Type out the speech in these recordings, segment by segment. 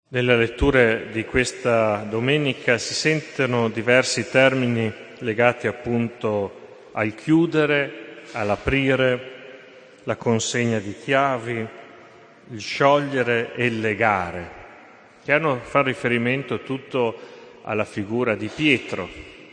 Nelle letture di questa domenica si sentono diversi termini legati appunto al chiudere, all'aprire, la consegna di chiavi, il sciogliere e il legare, che fanno riferimento tutto alla figura di Pietro.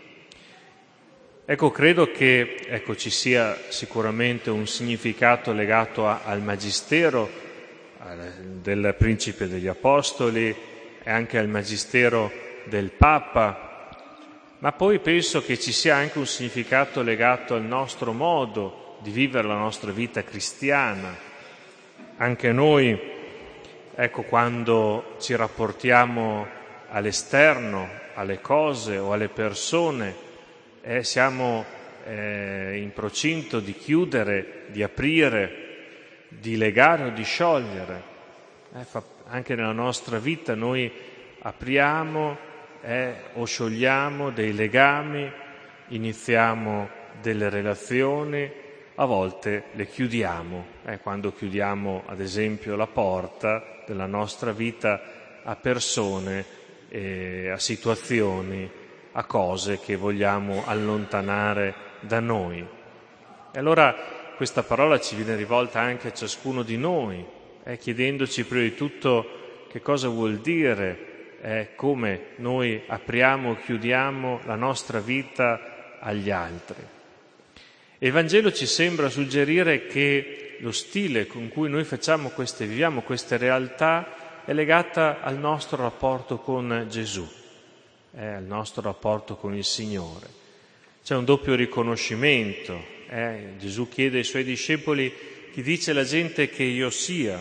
Credo che ci sia sicuramente un significato legato al magistero del Principe degli Apostoli e anche al magistero del Papa, ma poi penso che ci sia anche un significato legato al nostro modo di vivere la nostra vita cristiana. Anche noi, quando ci rapportiamo all'esterno, alle cose o alle persone, siamo in procinto di chiudere, di aprire, di legare o di sciogliere. Anche nella nostra vita noi apriamo o sciogliamo dei legami, iniziamo delle relazioni, a volte le chiudiamo. Quando chiudiamo ad esempio la porta della nostra vita a persone, a situazioni, a cose che vogliamo allontanare da noi. E allora questa parola ci viene rivolta anche a ciascuno di noi, chiedendoci prima di tutto che cosa vuol dire, come noi apriamo o chiudiamo la nostra vita agli altri. E il Vangelo ci sembra suggerire che lo stile con cui noi viviamo queste realtà è legata al nostro rapporto con Gesù, al nostro rapporto con il Signore. C'è un doppio riconoscimento. Gesù chiede ai Suoi discepoli: chi dice la gente che io sia?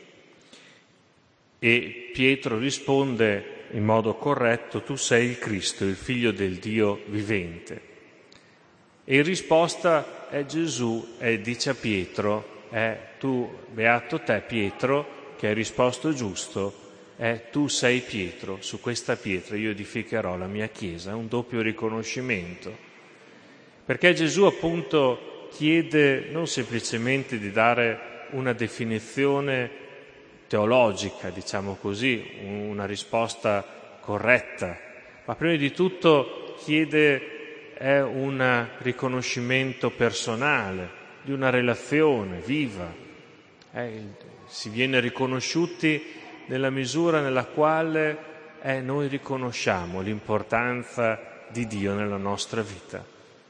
E Pietro risponde in modo corretto: tu sei il Cristo, il Figlio del Dio vivente. E in risposta Gesù dice a Pietro: tu, beato te Pietro, che hai risposto giusto, tu sei Pietro, su questa pietra io edificherò la mia Chiesa. È un doppio riconoscimento. Perché Gesù appunto chiede non semplicemente di dare una definizione teologica, diciamo così, una risposta corretta, ma prima di tutto chiede un riconoscimento personale, di una relazione viva. Si viene riconosciuti nella misura nella quale noi riconosciamo l'importanza di Dio nella nostra vita.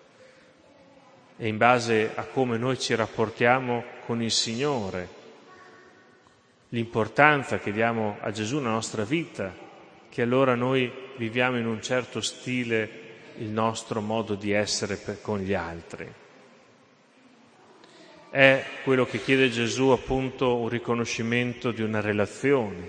E in base a come noi ci rapportiamo con il Signore, l'importanza che diamo a Gesù nella nostra vita, che allora noi viviamo in un certo stile il nostro modo di essere con gli altri. È quello che chiede Gesù appunto un riconoscimento di una relazione.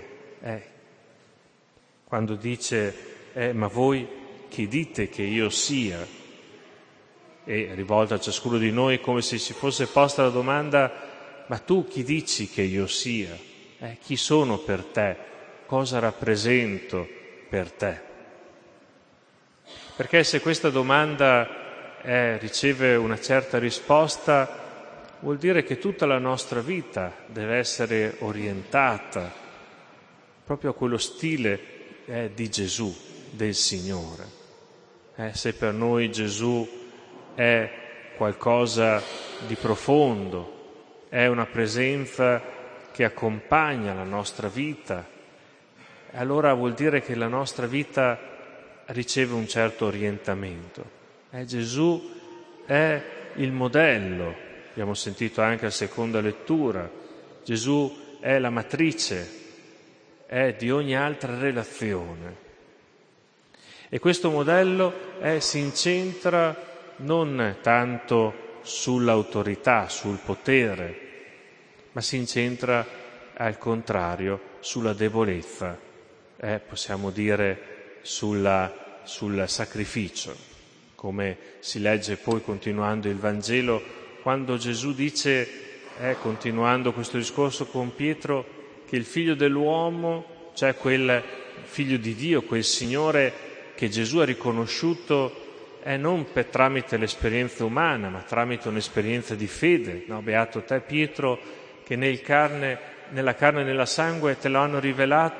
Quando dice ma voi chi dite che io sia? E rivolta a ciascuno di noi come se ci fosse posta la domanda: ma tu chi dici che io sia? Chi sono per te? Cosa rappresento per te? Perché se questa domanda riceve una certa risposta, vuol dire che tutta la nostra vita deve essere orientata proprio a quello stile di Gesù, del Signore. Se per noi Gesù è qualcosa di profondo, è una presenza che accompagna la nostra vita, allora vuol dire che la nostra vita riceve un certo orientamento. Gesù è il modello, abbiamo sentito anche alla seconda lettura, Gesù è la matrice, è di ogni altra relazione. E questo modello si incentra non tanto sull'autorità, sul potere, ma si incentra al contrario sulla debolezza, possiamo dire sul sacrificio, come si legge poi continuando il Vangelo, quando Gesù dice, continuando questo discorso con Pietro, che il Figlio dell'uomo, cioè quel Figlio di Dio, quel Signore che Gesù ha riconosciuto non tramite l'esperienza umana, ma tramite un'esperienza di fede. No, beato te Pietro, che nella carne e nella sangue te lo hanno rivelato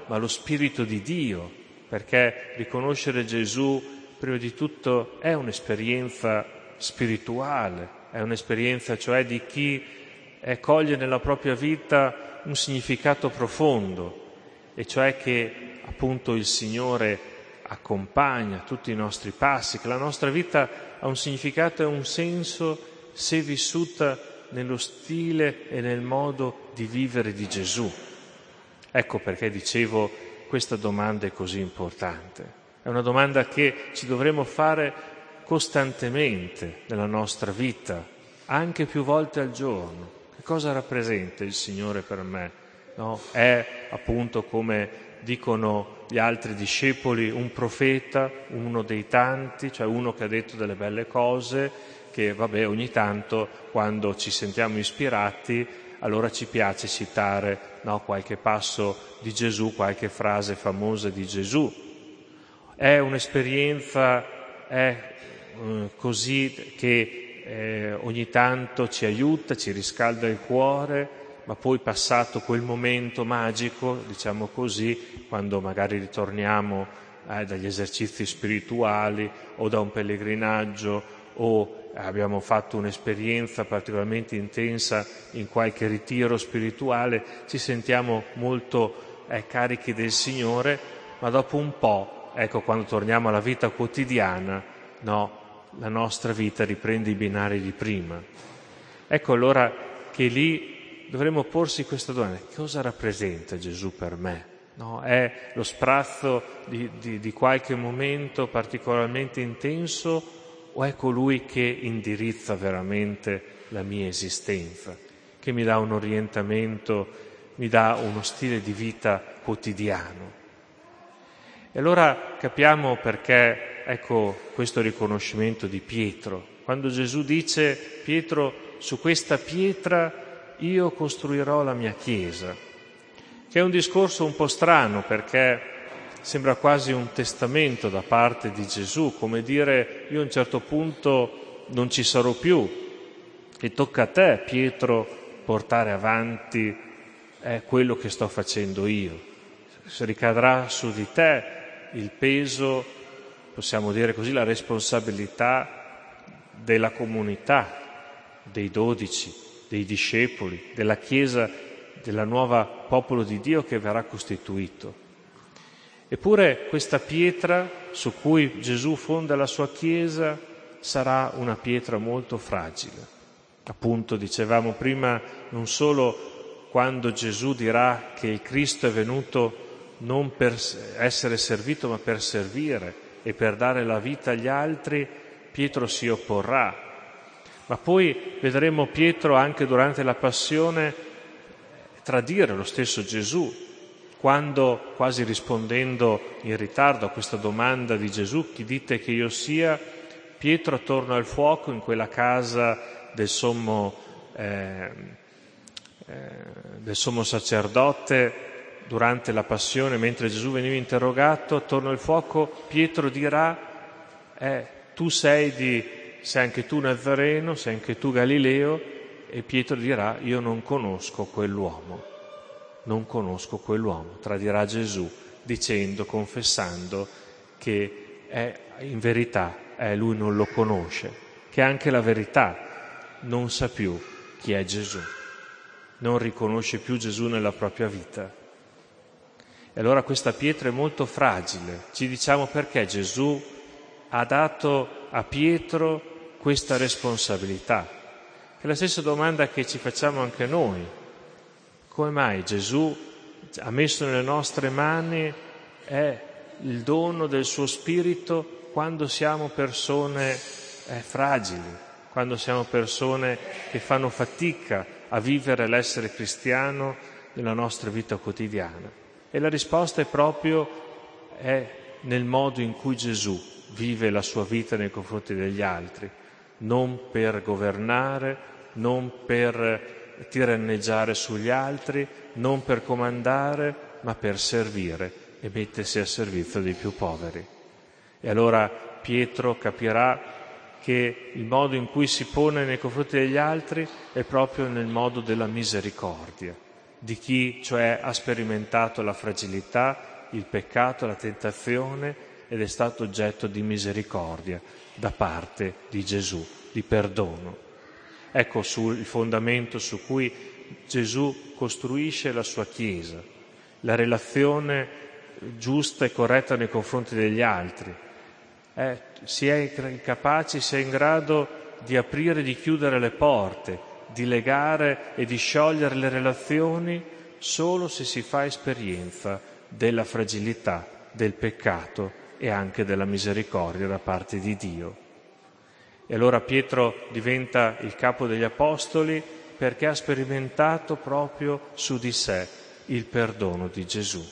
ma lo Spirito di Dio, perché riconoscere Gesù, prima di tutto, è un'esperienza spirituale, è un'esperienza cioè di chi coglie nella propria vita un significato profondo, e cioè che appunto il Signore accompagna tutti i nostri passi, che la nostra vita ha un significato e un senso se vissuta nello stile e nel modo di vivere di Gesù. Ecco perché dicevo, questa domanda è così importante. È una domanda che ci dovremo fare costantemente nella nostra vita, anche più volte al giorno. Che cosa rappresenta il Signore per me? No? È appunto, come dicono gli altri discepoli, un profeta, uno dei tanti, cioè uno che ha detto delle belle cose, che ogni tanto quando ci sentiamo ispirati allora ci piace citare qualche passo di Gesù, qualche frase famosa di Gesù. È un'esperienza così che ogni tanto ci aiuta, ci riscalda il cuore, ma poi passato quel momento magico, diciamo così, quando magari ritorniamo dagli esercizi spirituali o da un pellegrinaggio o abbiamo fatto un'esperienza particolarmente intensa in qualche ritiro spirituale, ci sentiamo molto carichi del Signore, ma dopo un po', quando torniamo alla vita quotidiana, la nostra vita riprende i binari di prima. Ecco allora che lì dovremmo porsi questa domanda: cosa rappresenta Gesù per me? È lo sprazzo di qualche momento particolarmente intenso, o è colui che indirizza veramente la mia esistenza, che mi dà un orientamento, mi dà uno stile di vita quotidiano? E allora capiamo perché, questo riconoscimento di Pietro. Quando Gesù dice: Pietro, su questa pietra io costruirò la mia chiesa, che è un discorso un po' strano, perché sembra quasi un testamento da parte di Gesù, come dire: io a un certo punto non ci sarò più e tocca a te, Pietro, portare avanti quello che sto facendo io. Se ricadrà su di te il peso, possiamo dire così, la responsabilità della comunità, dei 12, dei discepoli, della Chiesa, della nuova popolo di Dio che verrà costituito. Eppure questa pietra su cui Gesù fonda la sua Chiesa sarà una pietra molto fragile. Appunto, dicevamo prima, non solo quando Gesù dirà che il Cristo è venuto non per essere servito ma per servire e per dare la vita agli altri, Pietro si opporrà. Ma poi vedremo Pietro anche durante la passione tradire lo stesso Gesù, quando, quasi rispondendo in ritardo a questa domanda di Gesù: chi dite che io sia, Pietro attorno al fuoco in quella casa del sommo sacerdote, durante la passione, mentre Gesù veniva interrogato, attorno al fuoco Pietro dirà: tu sei anche tu Nazareno, sei anche tu Galileo. E Pietro dirà: io non conosco quell'uomo. Non conosco quell'uomo. Tradirà Gesù dicendo, confessando che in verità lui non lo conosce, che anche la verità non sa più chi è Gesù, non riconosce più Gesù nella propria vita. E allora questa pietra è molto fragile. Ci diciamo: perché Gesù ha dato a Pietro questa responsabilità? È la stessa domanda che ci facciamo anche noi. Come mai Gesù ha messo nelle nostre mani il dono del suo Spirito quando siamo persone fragili, quando siamo persone che fanno fatica a vivere l'essere cristiano nella nostra vita quotidiana? E la risposta è proprio nel modo in cui Gesù vive la sua vita nei confronti degli altri, non per governare, non per tiranneggiare sugli altri, non per comandare, ma per servire e mettersi a servizio dei più poveri. E allora Pietro capirà che il modo in cui si pone nei confronti degli altri è proprio nel modo della misericordia, di chi cioè ha sperimentato la fragilità, il peccato, la tentazione ed è stato oggetto di misericordia da parte di Gesù, di perdono. Ecco il fondamento su cui Gesù costruisce la sua Chiesa, la relazione giusta e corretta nei confronti degli altri. Si è capaci, si è in grado di aprire e di chiudere le porte, di legare e di sciogliere le relazioni solo se si fa esperienza della fragilità, del peccato e anche della misericordia da parte di Dio. E allora Pietro diventa il capo degli apostoli perché ha sperimentato proprio su di sé il perdono di Gesù.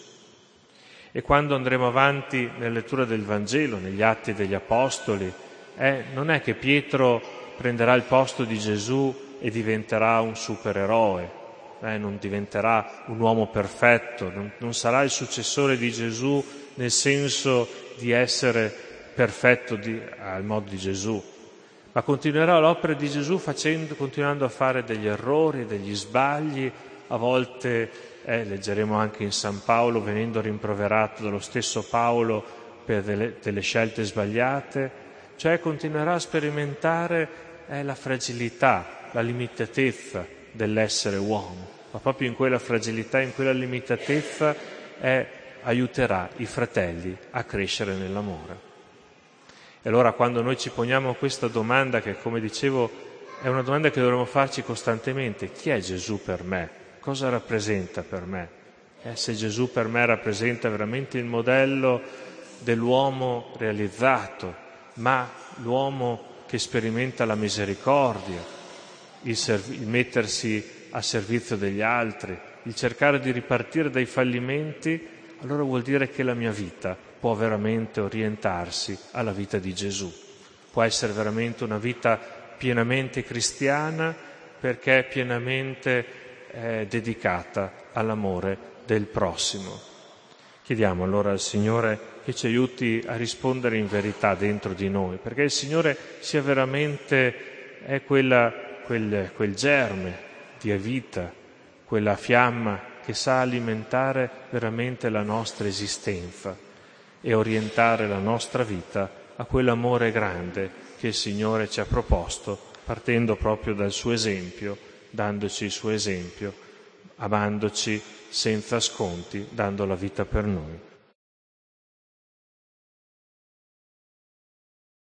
E quando andremo avanti nella lettura del Vangelo, negli Atti degli Apostoli, non è che Pietro prenderà il posto di Gesù e diventerà un supereroe, non diventerà un uomo perfetto, non sarà il successore di Gesù nel senso di essere perfetto al modo di Gesù, ma continuerà l'opera di Gesù continuando a fare degli errori, degli sbagli, a volte, leggeremo anche in San Paolo, venendo rimproverato dallo stesso Paolo per delle scelte sbagliate, cioè continuerà a sperimentare la fragilità, la limitatezza dell'essere uomo, ma proprio in quella fragilità, in quella limitatezza aiuterà i fratelli a crescere nell'amore. E allora quando noi ci poniamo questa domanda, che come dicevo è una domanda che dovremmo farci costantemente: chi è Gesù per me? Cosa rappresenta per me? Se Gesù per me rappresenta veramente il modello dell'uomo realizzato, ma l'uomo che sperimenta la misericordia, il mettersi a servizio degli altri, il cercare di ripartire dai fallimenti, allora vuol dire che la mia vita può veramente orientarsi alla vita di Gesù. Può essere veramente una vita pienamente cristiana perché è pienamente dedicata all'amore del prossimo. Chiediamo allora al Signore che ci aiuti a rispondere in verità dentro di noi, perché il Signore sia veramente quel germe di vita, quella fiamma che sa alimentare veramente la nostra esistenza e orientare la nostra vita a quell'amore grande che il Signore ci ha proposto, partendo proprio dal suo esempio, dandoci il suo esempio, amandoci senza sconti, dando la vita per noi.